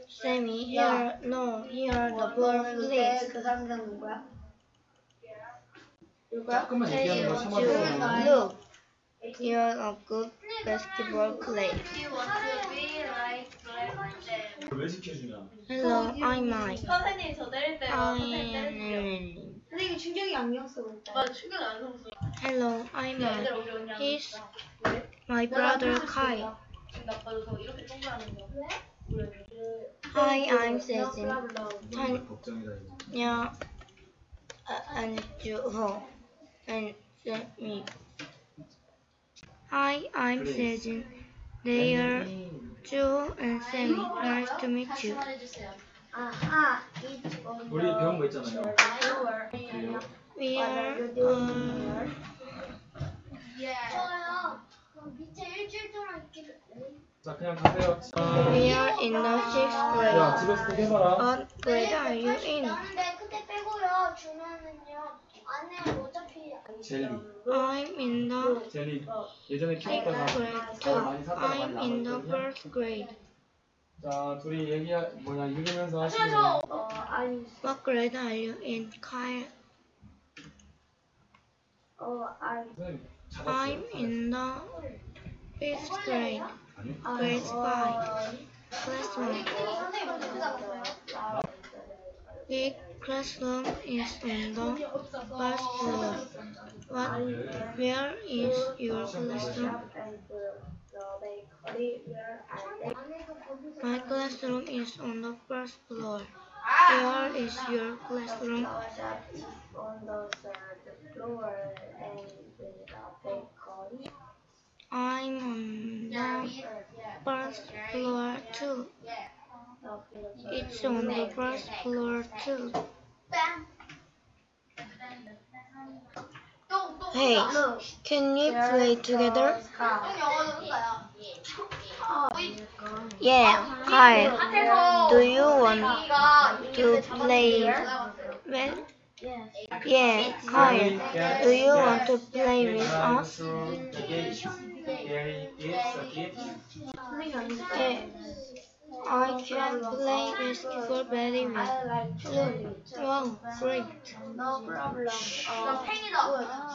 Sammy, here, no, here the ball, please. 그 사람들은 누구야? 조금만 얘기하는 거 참아줘. Look, you're a good basketball player. 왜 시켜주냐? Hello, I'm Mike. 선생님 저 때릴 때요. 선생님 때릴게요. I'm 선생님 충격이 안경 쓰고 있다. 맞아 충격이 안 썼어. Hello, I'm Mike. 애들 우리 언니 안 He's 썼어. my brother Kai. 지금 나빠져서 이렇게 동그라는 거. Hi, I'm Sejin. 걱정이다 이거. 안녕, 안주호, and Sammy. Hi, I'm Sejin. They are Joe and Sammy. Nice to meet you. 아하. 우리 배운 거 있잖아요. We are 저요. 밑에 일주일 동안 있기를. 자 그냥 가세요. we are in the sixth 야 grade. 집에서 꼭 해봐라. What grade are you in? 나는데 그때 빼고요. 주면은요. 안에 어차피 젤리. I'm in the 젤리. 예전에 sixth 키웠다가 grade too. 많이 사다가 많이 I'm in the 남았거든요. first grade. 자 둘이 읽으면서 하시면. 아니. What grade are you in, Kyle? 아니. 선생님 I'm 잡았어요. in the fifth grade. 아니? Grade 5. Classroom. 선생님 어떻게 잡았어요? The classroom is on the first floor. Where is your classroom? My classroom is on the first floor. Where is your classroom? I'm on the first floor too. It's on the first floor too. Hey, can we play together? Yeah, Kyle, do you want to play? Well, yeah, Kyle, do you want to play with us? Yeah, I can play basketball very well. Look, wow, great. No problem.